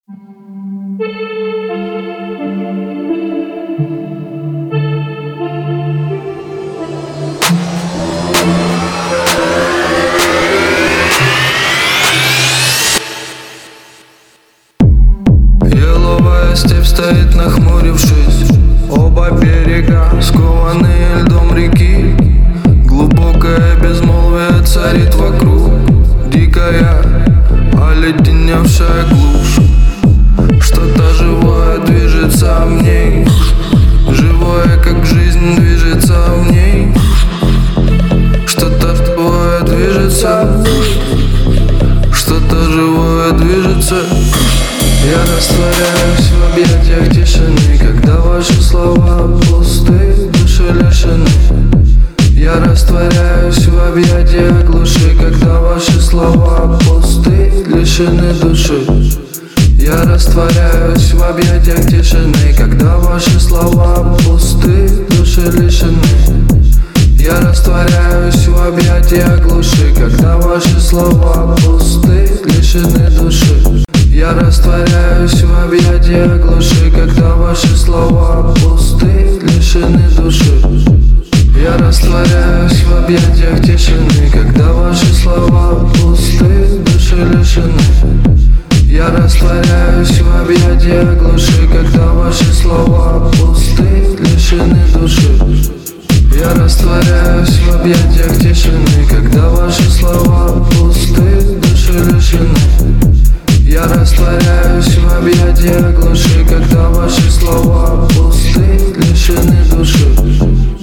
Еловая степь стоит, нахмурившись. Оба берега скованные льдом реки. Глубокое безмолвие царит вокруг. Дикая, оледеневшая глушь. Что-то живое движется в ней. Живое, как жизнь, движется в ней. Что-то живое движется. Что-то живое движется. Я растворяюсь в объятиях тишины, когда ваши слова пусты, души лишены. Я растворяюсь в объятиях глуши, когда ваши слова пусты, лишены души. Я растворяюсь в объятиях тишины, когда ваши слова пусты, души лишены. Я растворяюсь в объятиях глуши, когда ваши слова пусты, лишены души. Я растворяюсь в объятиях глуши, когда ваши слова пусты, лишены души. Я растворяюсь в объятиях тишины, когда ваши слова пусты, души лишены. Я растворяюсь в объятиях глуши, когда ваши слова пусты, лишены души. Я растворяюсь в объятиях тишины, когда ваши слова пусты, души лишены. Я растворяюсь в объятиях глуши, когда ваши слова пусты, лишены души.